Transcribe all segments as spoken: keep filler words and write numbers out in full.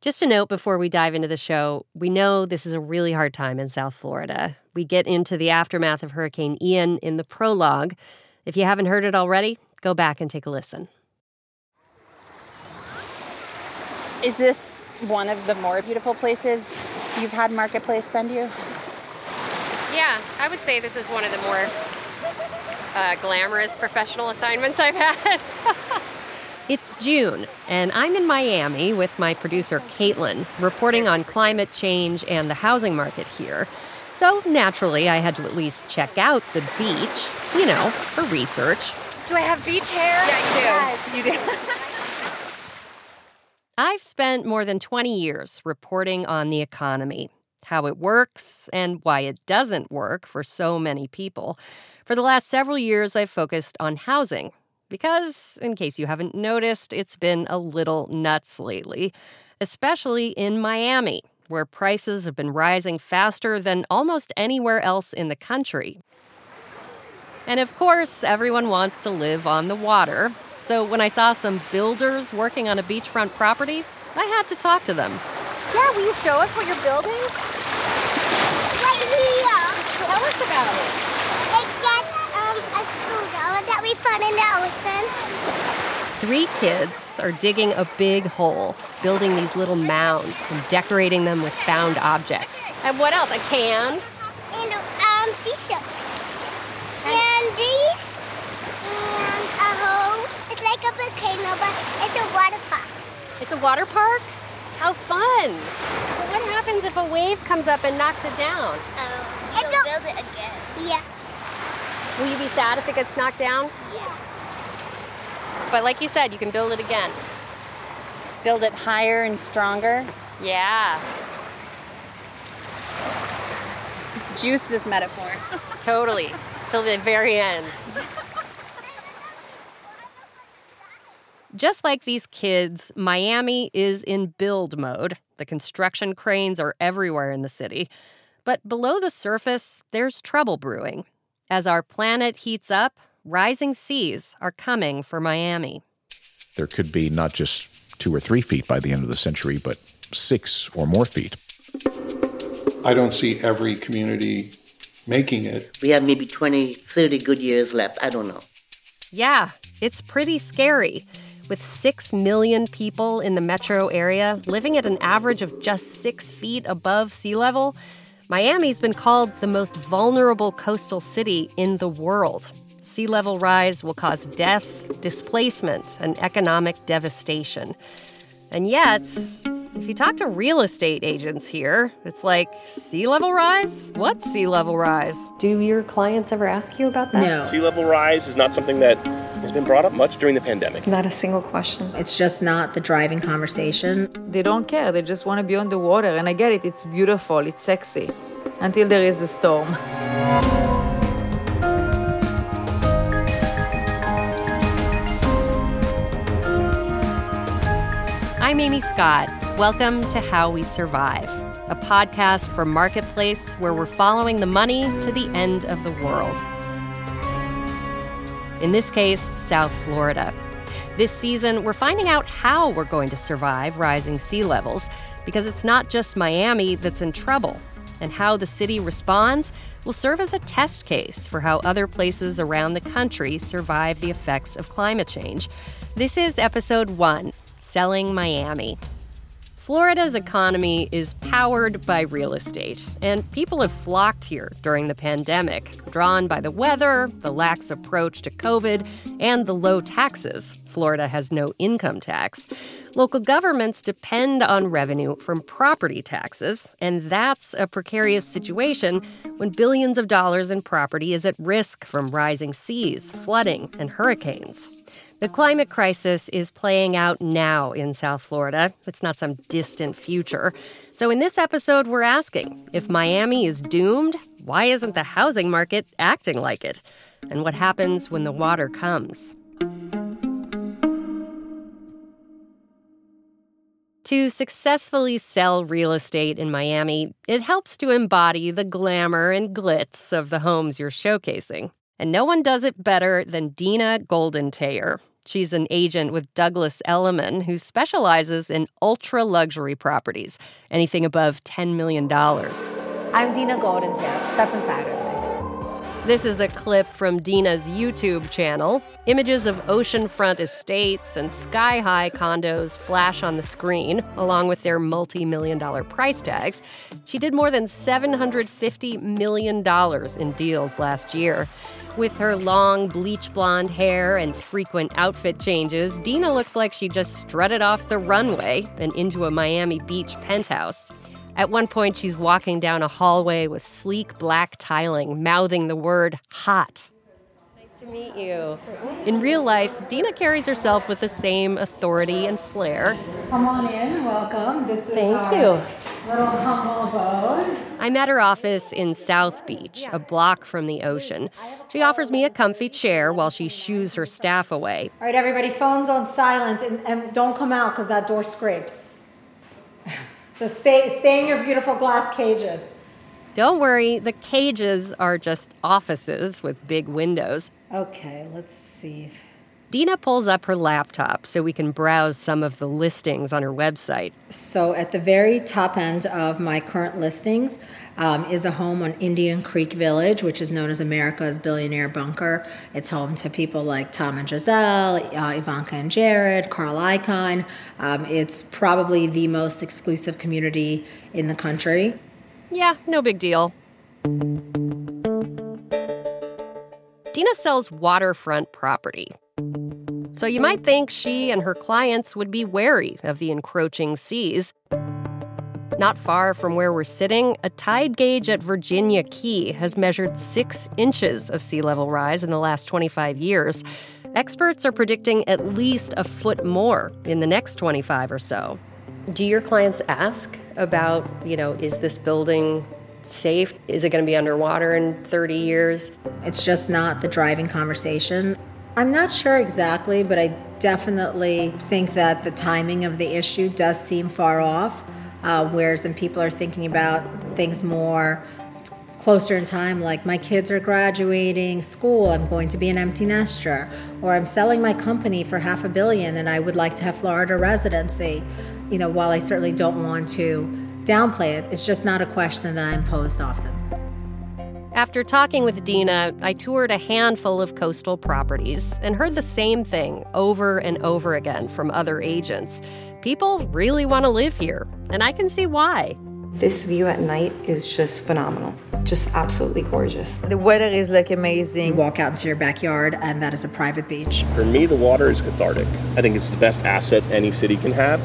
Just a note before we dive into the show, we know this is a really hard time in South Florida. We get into the aftermath of Hurricane Ian in the prologue. If you haven't heard it already, go back and take a listen. Is this one of the more beautiful places you've had Marketplace send you? Yeah, I would say this is one of the more uh, glamorous professional assignments I've had. It's June, and I'm in Miami with my producer, Caitlin, reporting on climate change and the housing market here. So, naturally, I had to at least check out the beach, you know, for research. Do I have beach hair? Yeah, you do. You do. I've spent more than twenty years reporting on the economy, how it works, and why it doesn't work for so many people. For the last several years, I've focused on housing. Because, in case you haven't noticed, it's been a little nuts lately, especially in Miami, where prices have been rising faster than almost anywhere else in the country. And of course, everyone wants to live on the water. So when I saw some builders working on a beachfront property, I had to talk to them. Yeah, will you show us what you're building? Right here. Tell us about it. It's got um, a school that we found in the ocean. Three kids are digging a big hole, building these little mounds and decorating them with found objects. And what else? A can? And um, seashells. And these. And a hole. It's like a volcano, but it's a water park. It's a water park? How fun! So what happens if a wave comes up and knocks it down? Um, you'll build it again. Yeah. Will you be sad if it gets knocked down? Yeah. But like you said, you can build it again. Build it higher and stronger. Yeah. Let's juice this metaphor. Totally. Till the very end. Just like these kids, Miami is in build mode. The construction cranes are everywhere in the city. But below the surface, there's trouble brewing. As our planet heats up, rising seas are coming for Miami. There could be not just two or three feet by the end of the century, but six or more feet. I don't see every community making it. We have maybe twenty, thirty good years left. I don't know. Yeah, it's pretty scary. With six million people in the metro area living at an average of just six feet above sea level, Miami's been called the most vulnerable coastal city in the world. Sea level rise will cause death, displacement, and economic devastation. And yet, if you talk to real estate agents here, it's like, sea level rise? What sea level rise? Do your clients ever ask you about that? No. Sea level rise is not something that has been brought up much during the pandemic. Not a single question. It's just not the driving conversation. They don't care. They just want to be on the water. And I get it. It's beautiful. It's sexy. Until there is a storm. I'm Amy Scott. Welcome to How We Survive, a podcast for Marketplace where we're following the money to the end of the world. In this case, South Florida. This season, we're finding out how we're going to survive rising sea levels, because it's not just Miami that's in trouble. And how the city responds will serve as a test case for how other places around the country survive the effects of climate change. This is episode one, Selling Miami. Florida's economy is powered by real estate, and people have flocked here during the pandemic, drawn by the weather, the lax approach to COVID, and the low taxes. Florida has no income tax. Local governments depend on revenue from property taxes, and that's a precarious situation when billions of dollars in property is at risk from rising seas, flooding, and hurricanes. The climate crisis is playing out now in South Florida. It's not some distant future. So in this episode, we're asking, if Miami is doomed, why isn't the housing market acting like it? And what happens when the water comes? To successfully sell real estate in Miami, it helps to embody the glamour and glitz of the homes you're showcasing. And no one does it better than Dina Golden-Tayer. She's an agent with Douglas Elliman, who specializes in ultra-luxury properties, anything above ten million dollars. I'm Dina Goldentale. Step inside with me. This is a clip from Dina's YouTube channel. Images of oceanfront estates and sky-high condos flash on the screen, along with their multi-million dollar price tags. She did more than seven hundred fifty million dollars in deals last year. With her long, bleach blonde hair and frequent outfit changes, Dina looks like she just strutted off the runway and into a Miami Beach penthouse. At one point, she's walking down a hallway with sleek black tiling, mouthing the word hot. Nice to meet you. In real life, Dina carries herself with the same authority and flair. Come on in. Welcome. This is Thank our you. little humble abode. I'm at her office in South Beach, a block from the ocean. She offers me a comfy chair while she shoos her staff away. All right, everybody, phones on silent, and, and don't come out because that door scrapes. So stay, stay in your beautiful glass cages. Don't worry, the cages are just offices with big windows. Okay, let's see. Dina pulls up her laptop so we can browse some of the listings on her website. So at the very top end of my current listings um, is a home on Indian Creek Village, which is known as America's Billionaire Bunker. It's home to people like Tom and Giselle, uh, Ivanka and Jared, Carl Icahn. Um, it's probably the most exclusive community in the country. Yeah, no big deal. Dina sells waterfront property. So you might think she and her clients would be wary of the encroaching seas. Not far from where we're sitting, a tide gauge at Virginia Key has measured six inches of sea level rise in the last twenty-five years. Experts are predicting at least a foot more in the next twenty-five or so. Do your clients ask about, you know, is this building safe? Is it going to be underwater in thirty years? It's just not the driving conversation. I'm not sure exactly, but I definitely think that the timing of the issue does seem far off, uh, whereas then people are thinking about things more closer in time, like my kids are graduating school, I'm going to be an empty nester, or I'm selling my company for half a billion and I would like to have Florida residency. You know, while I certainly don't want to downplay it, it's just not a question that I'm posed often. After talking with Dina, I toured a handful of coastal properties and heard the same thing over and over again from other agents. People really want to live here, and I can see why. This view at night is just phenomenal, just absolutely gorgeous. The weather is like amazing. You walk out into your backyard, and that is a private beach. For me, the water is cathartic. I think it's the best asset any city can have.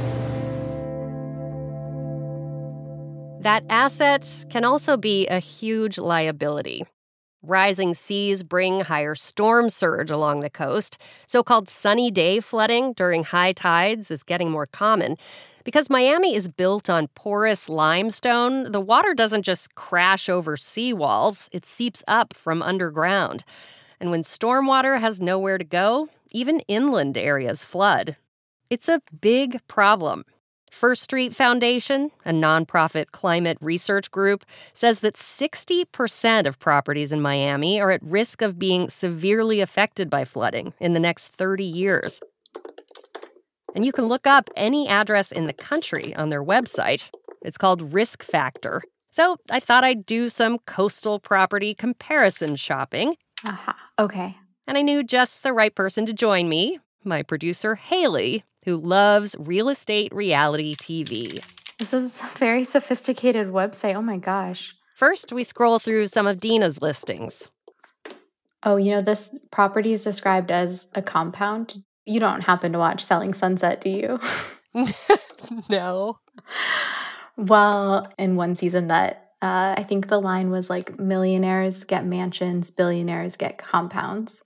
That asset can also be a huge liability. Rising seas bring higher storm surge along the coast. So-called sunny day flooding during high tides is getting more common. Because Miami is built on porous limestone, the water doesn't just crash over seawalls, it seeps up from underground. And when stormwater has nowhere to go, even inland areas flood. It's a big problem. First Street Foundation, a nonprofit climate research group, says that sixty percent of properties in Miami are at risk of being severely affected by flooding in the next thirty years. And you can look up any address in the country on their website. It's called Risk Factor. So I thought I'd do some coastal property comparison shopping. Aha, okay. And I knew just the right person to join me, my producer, Haley, who loves real estate reality T V. This is a very sophisticated website. Oh my gosh. First, we scroll through some of Dina's listings. Oh, you know, this property is described as a compound. You don't happen to watch Selling Sunset, do you? No. Well, in one season that uh, I think the line was like millionaires get mansions, billionaires get compounds.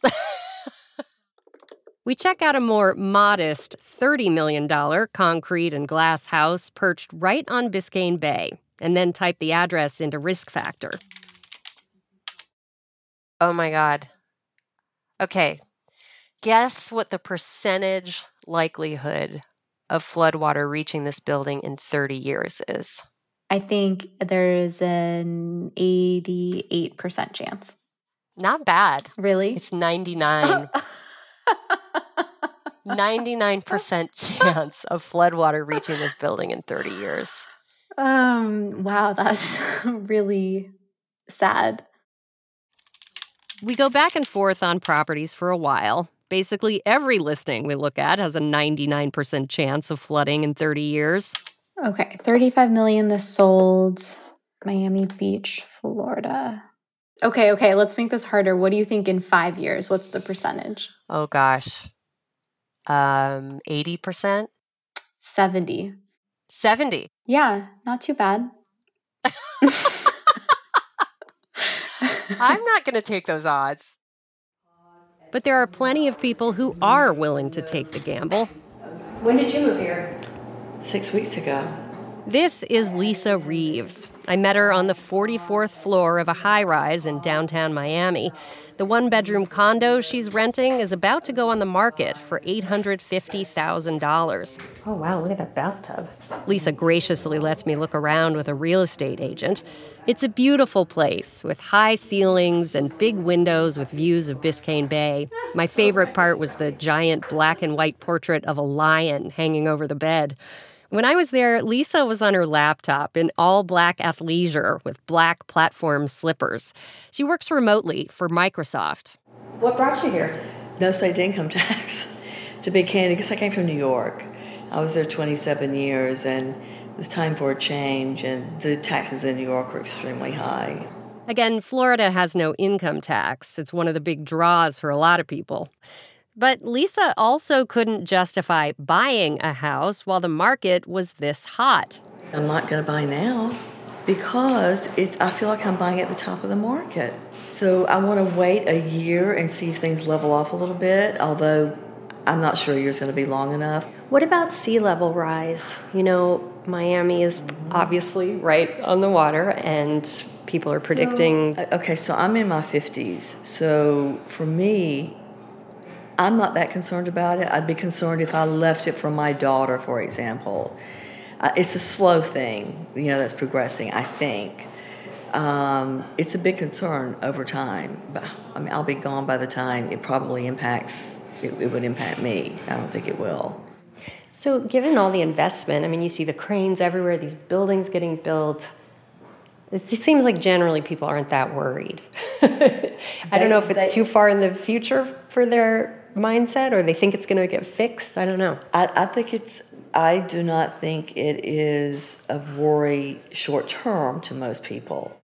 We check out a more modest thirty million dollars concrete and glass house perched right on Biscayne Bay, and then type the address into Risk Factor. Oh my God. Okay. Guess what the percentage likelihood of floodwater reaching this building in thirty years is? I think there's an eighty-eight percent chance. Not bad. Really? It's ninety-nine. ninety-nine percent chance of floodwater reaching this building in thirty years. Um, wow, that's really sad. We go back and forth on properties for a while. Basically, every listing we look at has a ninety-nine percent chance of flooding in thirty years. Okay, thirty-five million this sold. Miami Beach, Florida. Okay, okay, let's make this harder. What do you think in five years? What's the percentage? Oh, gosh. Um, eighty percent? seventy. seventy? Yeah, not too bad. I'm not going to take those odds. But there are plenty of people who are willing to take the gamble. When did you move here? Six weeks ago. This is Lisa Reeves. I met her on the forty-fourth floor of a high-rise in downtown Miami. The one-bedroom condo she's renting is about to go on the market for eight hundred fifty thousand dollars. Oh, wow, look at that bathtub. Lisa graciously lets me look around with a real estate agent. It's a beautiful place with high ceilings and big windows with views of Biscayne Bay. My favorite part was the giant black and white portrait of a lion hanging over the bed. When I was there, Lisa was on her laptop in all-black athleisure with black platform slippers. She works remotely for Microsoft. What brought you here? No state income tax. To be candid, because I came from New York. I was there twenty-seven years, and it was time for a change, and the taxes in New York are extremely high. Again, Florida has no income tax. It's one of the big draws for a lot of people. But Lisa also couldn't justify buying a house while the market was this hot. I'm not going to buy now because it's. I feel like I'm buying at the top of the market. So I want to wait a year and see if things level off a little bit, although I'm not sure a year's going to be long enough. What about sea level rise? You know, Miami is obviously right on the water, and people are predicting... So, okay, so I'm in my fifties. So for me, I'm not that concerned about it. I'd be concerned if I left it for my daughter, for example. Uh, it's a slow thing, you know, that's progressing, I think. Um, it's a big concern over time. But I mean, I'll be gone by the time it probably impacts, it, it would impact me. I don't think it will. So given all the investment, I mean, you see the cranes everywhere, these buildings getting built. It seems like generally people aren't that worried. I don't know if it's they, too far in the future for their mindset, or they think it's going to get fixed. I don't know. I, I think it's, I do not think it is of worry short term to most people.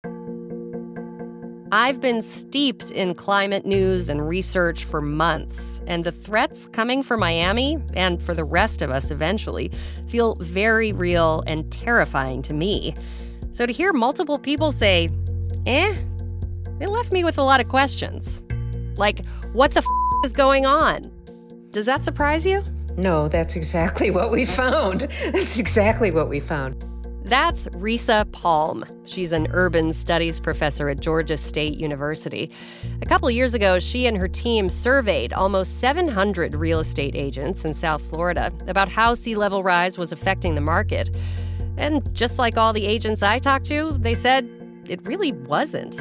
I've been steeped in climate news and research for months, and the threats coming for Miami, and for the rest of us eventually, feel very real and terrifying to me. So to hear multiple people say, eh, it left me with a lot of questions. Like, what the f*** is going on? Does that surprise you? No, that's exactly what we found. That's exactly what we found. That's Risa Palm. She's an urban studies professor at Georgia State University. A couple of years ago, she and her team surveyed almost seven hundred real estate agents in South Florida about how sea level rise was affecting the market. And just like all the agents I talked to, they said it really wasn't.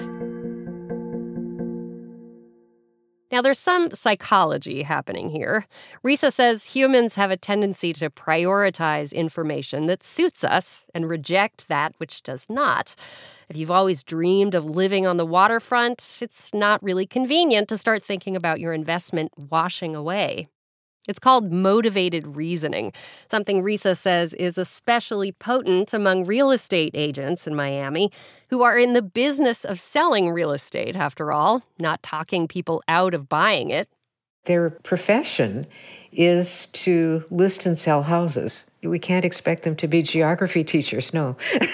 Now, there's some psychology happening here. Risa says humans have a tendency to prioritize information that suits us and reject that which does not. If you've always dreamed of living on the waterfront, it's not really convenient to start thinking about your investment washing away. It's called motivated reasoning, something Risa says is especially potent among real estate agents in Miami, who are in the business of selling real estate, after all, not talking people out of buying it. Their profession is to list and sell houses. We can't expect them to be geography teachers, no.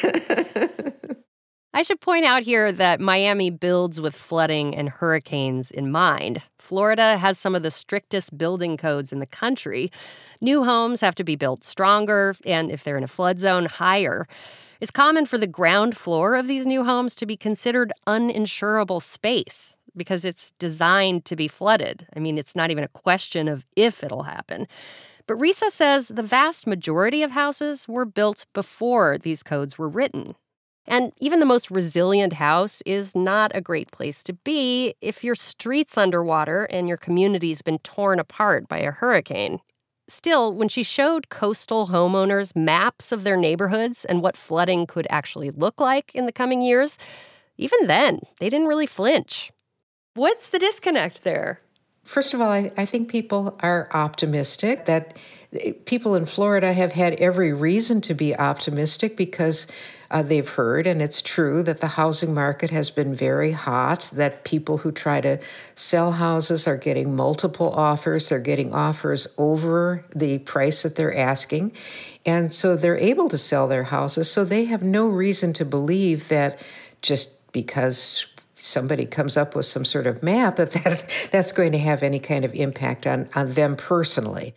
I should point out here that Miami builds with flooding and hurricanes in mind. Florida has some of the strictest building codes in the country. New homes have to be built stronger, and if they're in a flood zone, higher. It's common for the ground floor of these new homes to be considered uninsurable space because it's designed to be flooded. I mean, it's not even a question of if it'll happen. But Risa says the vast majority of houses were built before these codes were written. And even the most resilient house is not a great place to be if your street's underwater and your community's been torn apart by a hurricane. Still, when she showed coastal homeowners maps of their neighborhoods and what flooding could actually look like in the coming years, even then, they didn't really flinch. What's the disconnect there? First of all, I, I think people are optimistic that people in Florida have had every reason to be optimistic because uh, they've heard, and it's true, that the housing market has been very hot, that people who try to sell houses are getting multiple offers. They're getting offers over the price that they're asking. And so they're able to sell their houses. So they have no reason to believe that just because somebody comes up with some sort of map that, that that's going to have any kind of impact on, on them personally.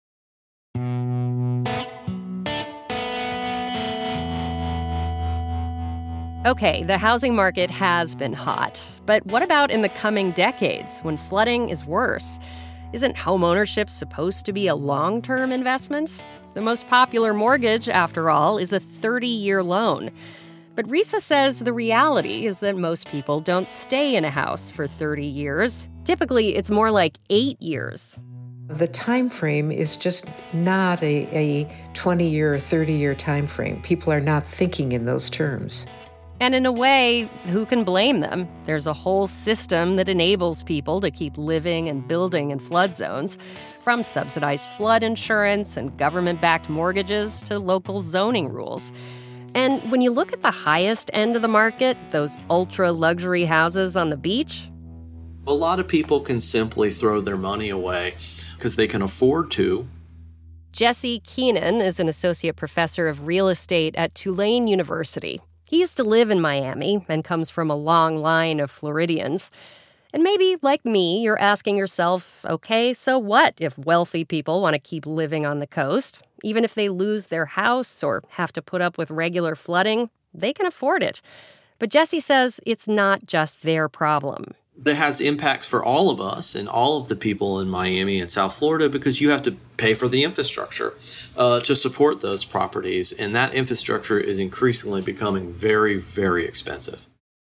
Okay, the housing market has been hot. But what about in the coming decades when flooding is worse? Isn't homeownership supposed to be a long-term investment? The most popular mortgage, after all, is a thirty-year loan. But Risa says the reality is that most people don't stay in a house for thirty years. Typically, it's more like eight years. The time frame is just not a, a twenty-year or thirty-year time frame. People are not thinking in those terms. And in a way, who can blame them? There's a whole system that enables people to keep living and building in flood zones, from subsidized flood insurance and government-backed mortgages to local zoning rules. And when you look at the highest end of the market, those ultra-luxury houses on the beach, a lot of people can simply throw their money away because they can afford to. Jesse Keenan is an associate professor of real estate at Tulane University. He used to live in Miami and comes from a long line of Floridians. And maybe, like me, you're asking yourself, okay, so what if wealthy people want to keep living on the coast? Even if they lose their house or have to put up with regular flooding, they can afford it. But Jesse says it's not just their problem. It has impacts for all of us and all of the people in Miami and South Florida because you have to pay for the infrastructure uh, to support those properties. And that infrastructure is increasingly becoming very, very expensive.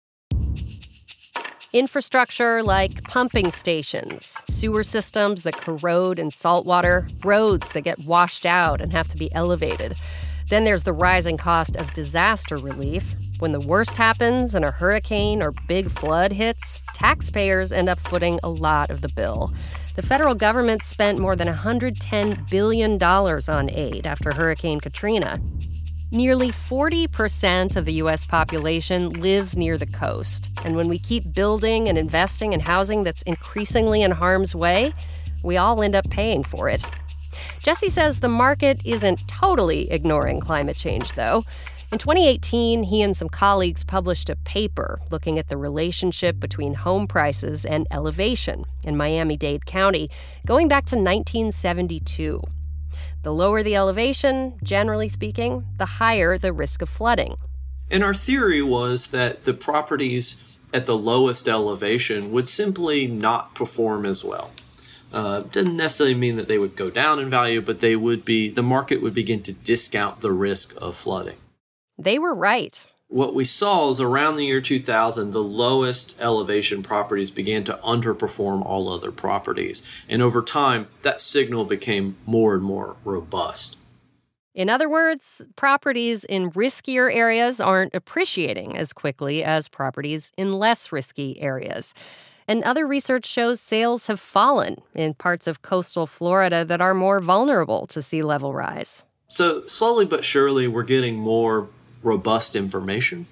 Infrastructure like pumping stations, sewer systems that corrode in saltwater, roads that get washed out and have to be elevated. Then there's the rising cost of disaster relief. When the worst happens and a hurricane or big flood hits, taxpayers end up footing a lot of the bill. The federal government spent more than one hundred ten billion dollars on aid after Hurricane Katrina. Nearly forty percent of the U S population lives near the coast. And when we keep building and investing in housing that's increasingly in harm's way, we all end up paying for it. Jesse says the market isn't totally ignoring climate change, though. In twenty eighteen, he and some colleagues published a paper looking at the relationship between home prices and elevation in Miami-Dade County, going back to nineteen seventy-two. The lower the elevation, generally speaking, the higher the risk of flooding. And our theory was that the properties at the lowest elevation would simply not perform as well. Uh, doesn't necessarily mean that they would go down in value, but they would be, the market would begin to discount the risk of flooding. They were right. What we saw is around the year two thousand, the lowest elevation properties began to underperform all other properties. And over time, that signal became more and more robust. In other words, properties in riskier areas aren't appreciating as quickly as properties in less risky areas. And other research shows sales have fallen in parts of coastal Florida that are more vulnerable to sea level rise. So slowly but surely, we're getting more robust information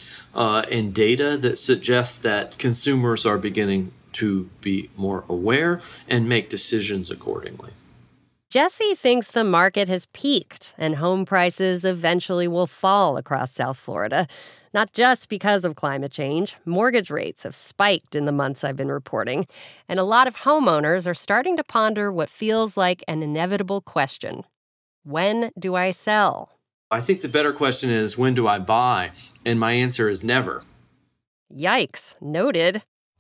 uh, and data that suggests that consumers are beginning to be more aware and make decisions accordingly. Jesse thinks the market has peaked and home prices eventually will fall across South Florida. Not just because of climate change. Mortgage rates have spiked in the months I've been reporting. And a lot of homeowners are starting to ponder what feels like an inevitable question. When do I sell? I think the better question is, when do I buy? And my answer is never. Yikes, noted.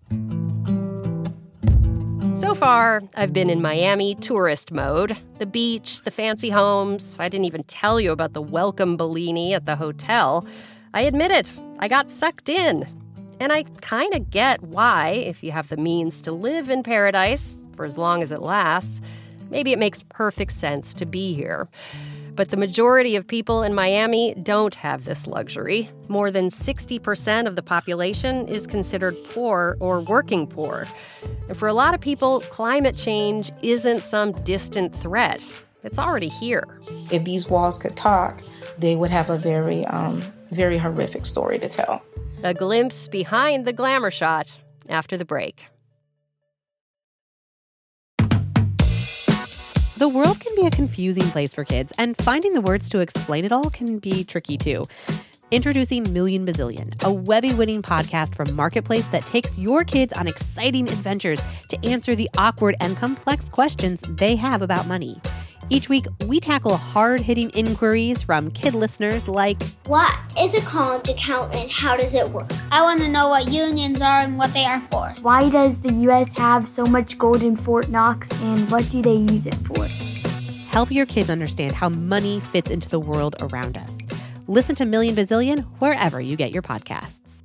So far, I've been in Miami tourist mode. The beach, the fancy homes. I didn't even tell you about the welcome Bellini at the hotel. I admit it, I got sucked in. And I kind of get why, if you have the means to live in paradise for as long as it lasts, maybe it makes perfect sense to be here. But the majority of people in Miami don't have this luxury. More than sixty percent of the population is considered poor or working poor. And for a lot of people, climate change isn't some distant threat. It's already here. If these walls could talk, they would have a very, um, very horrific story to tell. A glimpse behind the glamour shot after the break. The world can be a confusing place for kids, and finding the words to explain it all can be tricky too. Introducing Million Bazillion, a Webby-winning podcast from Marketplace that takes your kids on exciting adventures to answer the awkward and complex questions they have about money. Each week, we tackle hard-hitting inquiries from kid listeners like, what is a college account and how does it work? I want to know what unions are and what they are for. Why does the U S have so much gold in Fort Knox and what do they use it for? Help your kids understand how money fits into the world around us. Listen to Million Bazillion wherever you get your podcasts.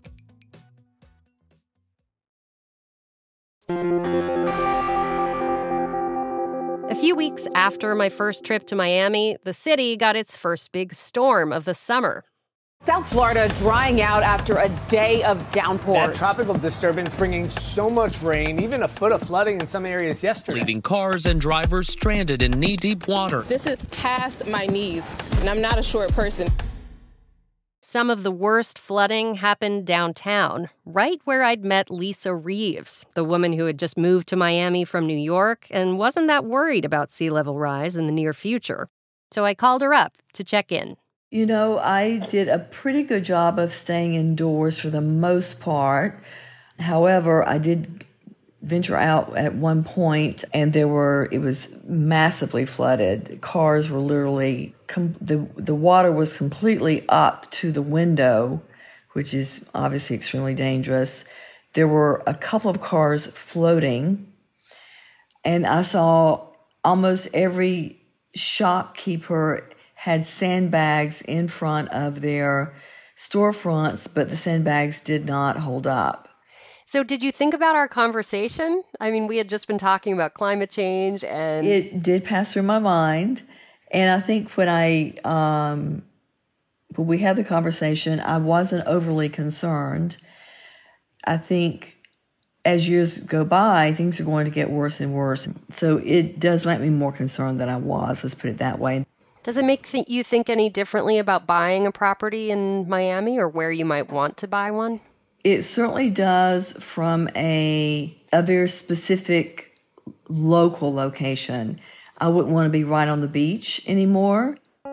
A few weeks after my first trip to Miami, the city got its first big storm of the summer. South Florida drying out after a day of downpours. That tropical disturbance bringing so much rain, even a foot of flooding in some areas yesterday. Leaving cars and drivers stranded in knee-deep water. This is past my knees, and I'm not a short person. Some of the worst flooding happened downtown, right where I'd met Lisa Reeves, the woman who had just moved to Miami from New York and wasn't that worried about sea level rise in the near future. So I called her up to check in. You know, I did a pretty good job of staying indoors for the most part. However, I did venture out at one point, and there were, it was massively flooded. Cars were literally, com- the, the water was completely up to the window, which is obviously extremely dangerous. There were a couple of cars floating, and I saw almost every shopkeeper had sandbags in front of their storefronts, but the sandbags did not hold up. So did you think about our conversation? I mean, we had just been talking about climate change and... It did pass through my mind. And I think when I, um, when we had the conversation, I wasn't overly concerned. I think as years go by, things are going to get worse and worse. So it does make me more concerned than I was, let's put it that way. Does it make th- you think any differently about buying a property in Miami or where you might want to buy one? It certainly does from a a very specific local location. I wouldn't want to be right on the beach anymore.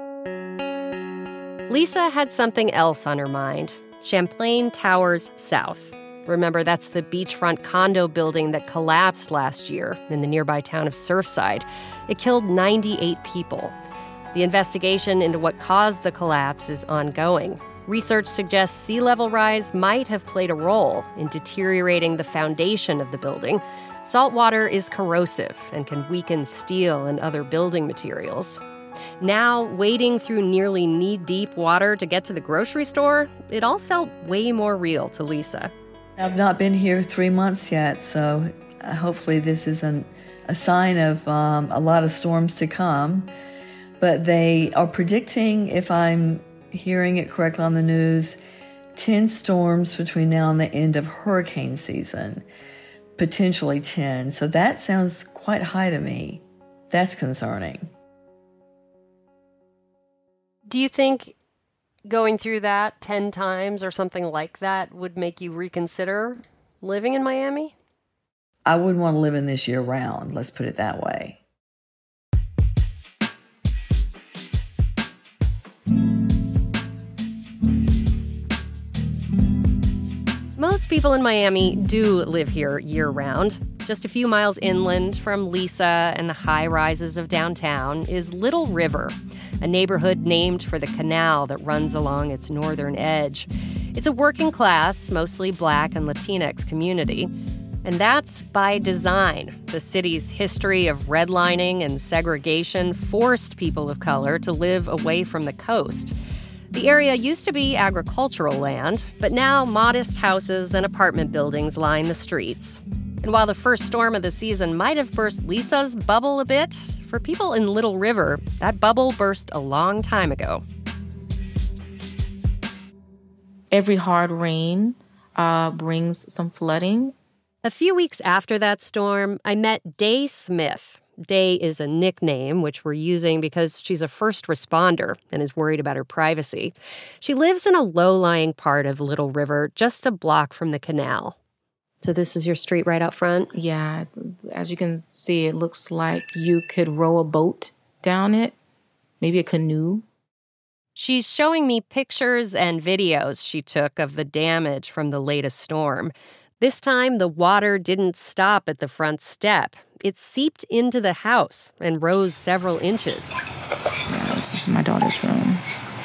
Lisa had something else on her mind. Champlain Towers South. Remember, that's the beachfront condo building that collapsed last year in the nearby town of Surfside. It killed ninety-eight people. The investigation into what caused the collapse is ongoing. Research suggests sea level rise might have played a role in deteriorating the foundation of the building. Salt water is corrosive and can weaken steel and other building materials. Now, wading through nearly knee-deep water to get to the grocery store, it all felt way more real to Lisa. I've not been here three months yet, so hopefully this isn't a sign of um, a lot of storms to come. But they are predicting, if I'm hearing it correctly on the news, ten storms between now and the end of hurricane season, potentially ten. So that sounds quite high to me. That's concerning. Do you think going through that ten times or something like that would make you reconsider living in Miami? I wouldn't want to live in this year round, let's put it that way. Most people in Miami do live here year-round. Just a few miles inland from Lisa and the high rises of downtown is Little River, a neighborhood named for the canal that runs along its northern edge. It's a working-class, mostly Black and Latinx community. And that's by design. The city's history of redlining and segregation forced people of color to live away from the coast. The area used to be agricultural land, but now modest houses and apartment buildings line the streets. And while the first storm of the season might have burst Lisa's bubble a bit, for people in Little River, that bubble burst a long time ago. Every hard rain uh, brings some flooding. A few weeks after that storm, I met Day Smith. Day is a nickname, which we're using because she's a first responder and is worried about her privacy. She lives in a low-lying part of Little River, just a block from the canal. So this is your street right out front? Yeah, as you can see, it looks like you could row a boat down it, maybe a canoe. She's showing me pictures and videos she took of the damage from the latest storm. This time, the water didn't stop at the front step. It seeped into the house and rose several inches. Yeah, this is my daughter's room.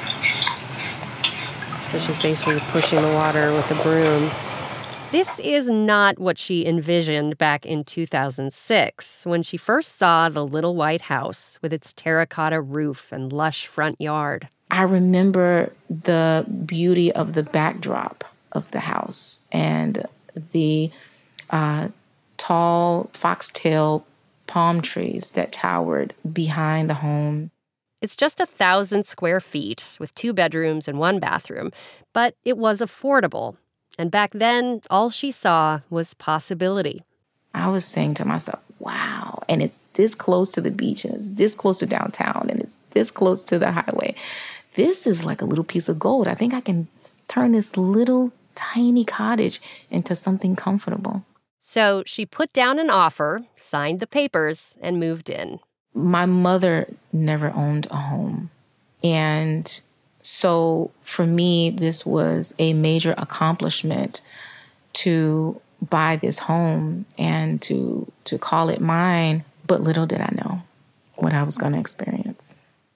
So she's basically pushing the water with a broom. This is not what she envisioned back in two thousand six, when she first saw the little white house with its terracotta roof and lush front yard. I remember the beauty of the backdrop of the house and the uh, tall foxtail palm trees that towered behind the home. It's just a thousand square feet with two bedrooms and one bathroom, but it was affordable. And back then, all she saw was possibility. I was saying to myself, wow, and it's this close to the beach, and it's this close to downtown, and it's this close to the highway. This is like a little piece of gold. I think I can turn this little tiny cottage into something comfortable. So she put down an offer, signed the papers, and moved in. My mother never owned a home. And so for me, this was a major accomplishment to buy this home and to to call it mine. But little did I know what I was going to experience.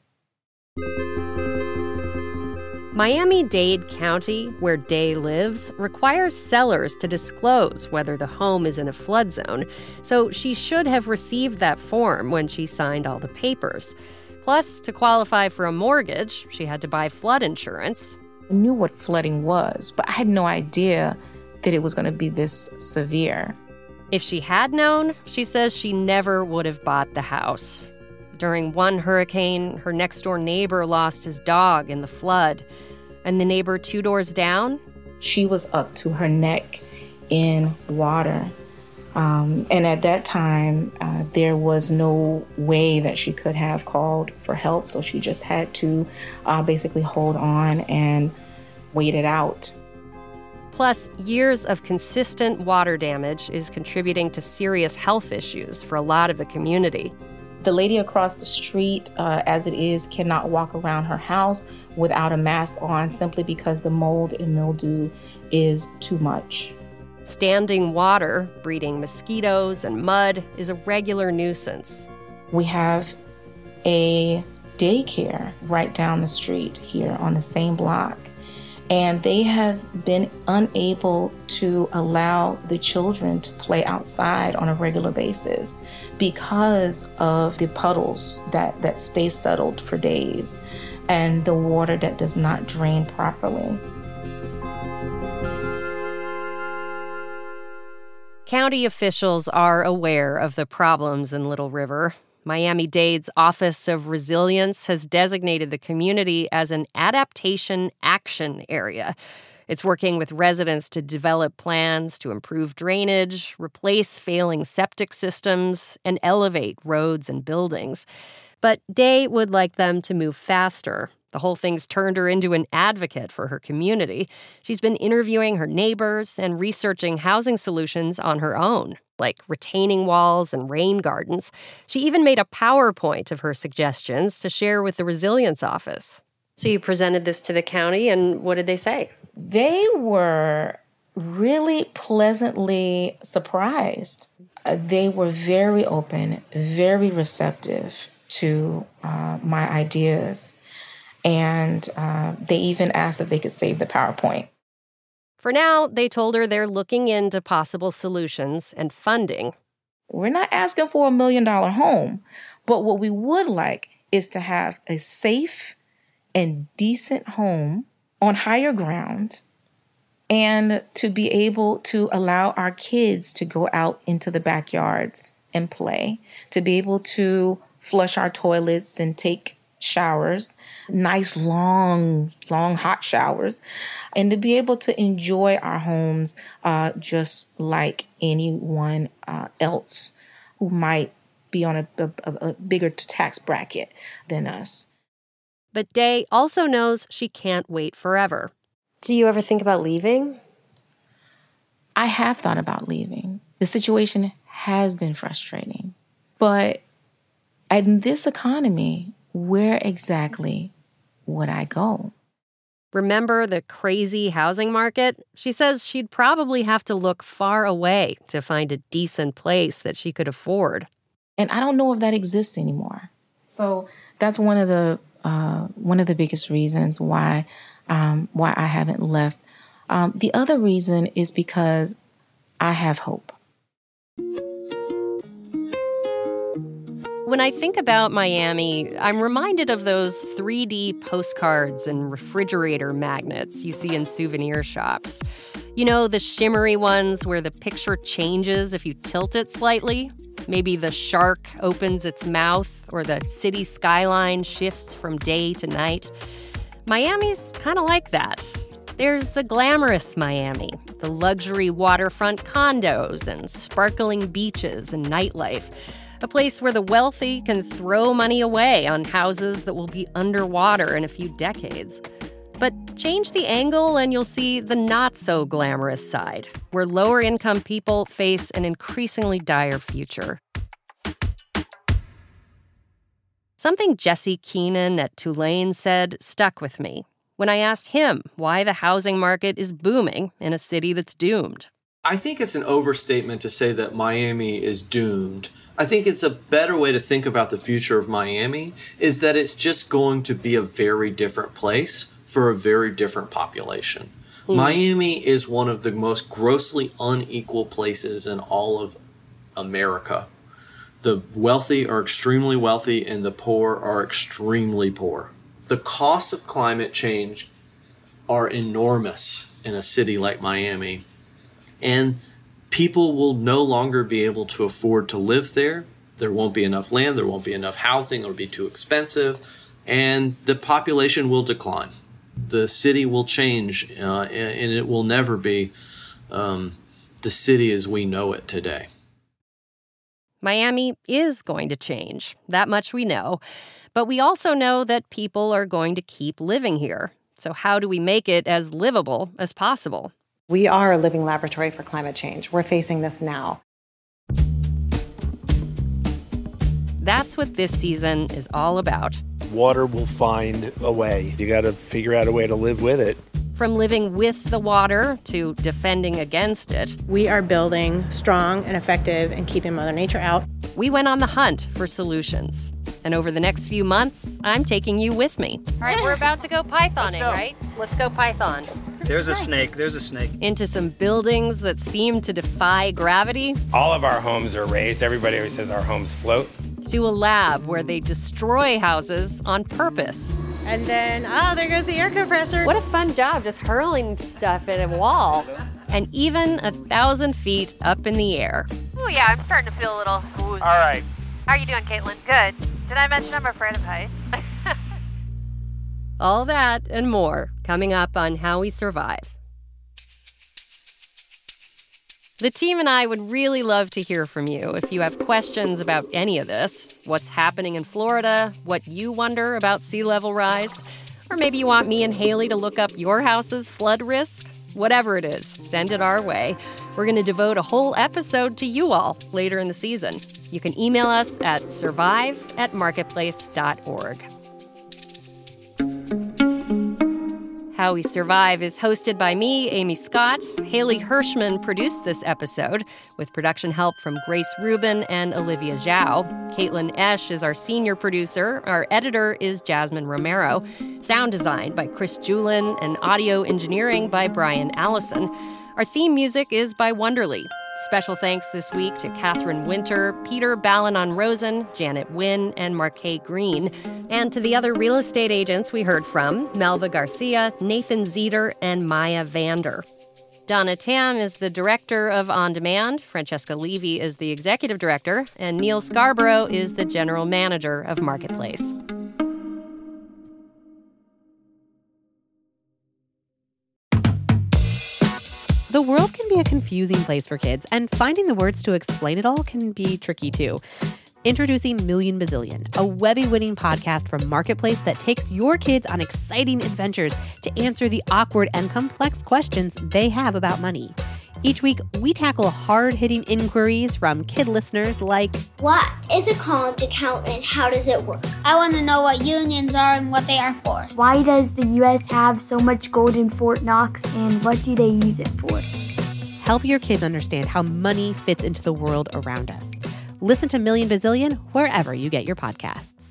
Miami-Dade County, where Day lives, requires sellers to disclose whether the home is in a flood zone, so she should have received that form when she signed all the papers. Plus, to qualify for a mortgage, she had to buy flood insurance. I knew what flooding was, but I had no idea that it was going to be this severe. If she had known, she says she never would have bought the house. During one hurricane, her next-door neighbor lost his dog in the flood. And the neighbor two doors down? She was up to her neck in water. Um, and at that time, uh, there was no way that she could have called for help. So she just had to uh, basically hold on and wait it out. Plus, years of consistent water damage is contributing to serious health issues for a lot of the community. The lady across the street, uh, as it is, cannot walk around her house without a mask on simply because the mold and mildew is too much. Standing water, breeding mosquitoes and mud, is a regular nuisance. We have a daycare right down the street here on the same block, and they have been unable to allow the children to play outside on a regular basis because of the puddles that, that stay settled for days and the water that does not drain properly. County officials are aware of the problems in Little River. Miami-Dade's Office of Resilience has designated the community as an adaptation action area. It's working with residents to develop plans to improve drainage, replace failing septic systems, and elevate roads and buildings. But Day would like them to move faster. The whole thing's turned her into an advocate for her community. She's been interviewing her neighbors and researching housing solutions on her own, like retaining walls and rain gardens. She even made a PowerPoint of her suggestions to share with the Resilience Office. So you presented this to the county, and what did they say? They were really pleasantly surprised. Uh, they were very open, very receptive to uh, my ideas. And uh, they even asked if they could save the PowerPoint. For now, they told her they're looking into possible solutions and funding. We're not asking for a million dollar home, but what we would like is to have a safe and decent home on higher ground, and to be able to allow our kids to go out into the backyards and play, to be able to flush our toilets and take showers, nice, long, long, hot showers, and to be able to enjoy our homes uh, just like anyone uh, else who might be on a, a, a bigger tax bracket than us. But Day also knows she can't wait forever. Do you ever think about leaving? I have thought about leaving. The situation has been frustrating. But in this economy, where exactly would I go? Remember the crazy housing market? She says she'd probably have to look far away to find a decent place that she could afford. And I don't know if that exists anymore. So that's one of the uh, one of the biggest reasons why um, why I haven't left. Um, the other reason is because I have hope. When I think about Miami, I'm reminded of those three D postcards and refrigerator magnets you see in souvenir shops. You know, the shimmery ones where the picture changes if you tilt it slightly? Maybe the shark opens its mouth or the city skyline shifts from day to night. Miami's kind of like that. There's the glamorous Miami, the luxury waterfront condos and sparkling beaches and nightlife. A place where the wealthy can throw money away on houses that will be underwater in a few decades. But change the angle and you'll see the not-so-glamorous side, where lower-income people face an increasingly dire future. Something Jesse Keenan at Tulane said stuck with me when I asked him why the housing market is booming in a city that's doomed. I think it's an overstatement to say that Miami is doomed. I think it's a better way to think about the future of Miami is that it's just going to be a very different place for a very different population. Mm. Miami is one of the most grossly unequal places in all of America. The wealthy are extremely wealthy and the poor are extremely poor. The costs of climate change are enormous in a city like Miami. And people will no longer be able to afford to live there. There won't be enough land. There won't be enough housing. It'll be too expensive. And the population will decline. The city will change, uh, and it will never be um, the city as we know it today. Miami is going to change. That much we know. But we also know that people are going to keep living here. So how do we make it as livable as possible? We are a living laboratory for climate change. We're facing this now. That's what this season is all about. Water will find a way. You got to figure out a way to live with it. From living with the water to defending against it. We are building strong and effective and keeping Mother Nature out. We went on the hunt for solutions. And over the next few months, I'm taking you with me. All right, we're about to go pythoning, go. right? Let's go python. There's a snake. There's a snake. Into some buildings that seem to defy gravity. All of our homes are raised. Everybody always says our homes float. To a lab where they destroy houses on purpose. And then, oh, there goes the air compressor. What a fun job, just hurling stuff at a wall. And even a thousand feet up in the air. Oh, yeah, I'm starting to feel a little woozy. All right. How are you doing, Caitlin? Good. Did I mention I'm afraid of heights? All that and more coming up on How We Survive. The team and I would really love to hear from you if you have questions about any of this, what's happening in Florida, what you wonder about sea level rise, or maybe you want me and Haley to look up your house's flood risk. Whatever it is, send it our way. We're going to devote a whole episode to you all later in the season. You can email us at survive at marketplace dot org. How We Survive is hosted by me, Amy Scott. Haley Hirschman produced this episode with production help from Grace Rubin and Olivia Zhao. Caitlin Esch is our senior producer. Our editor is Jasmine Romero. Sound design by Chris Julin and audio engineering by Brian Allison. Our theme music is by Wonderly. Special thanks this week to Catherine Winter, Peter Balanon-Rosen, Janet Wynn, and Marquet Green, and to the other real estate agents we heard from, Melva Garcia, Nathan Zeter, and Maya Vander. Donna Tam is the director of On Demand, Francesca Levy is the executive director, and Neil Scarborough is the general manager of Marketplace. The world can be a confusing place for kids, and finding the words to explain it all can be tricky too. Introducing Million Bazillion, a Webby-winning podcast from Marketplace that takes your kids on exciting adventures to answer the awkward and complex questions they have about money. Each week, we tackle hard-hitting inquiries from kid listeners like, what is a college account and how does it work? I want to know what unions are and what they are for. Why does the U S have so much gold in Fort Knox and what do they use it for? Help your kids understand how money fits into the world around us. Listen to Million Bazillion wherever you get your podcasts.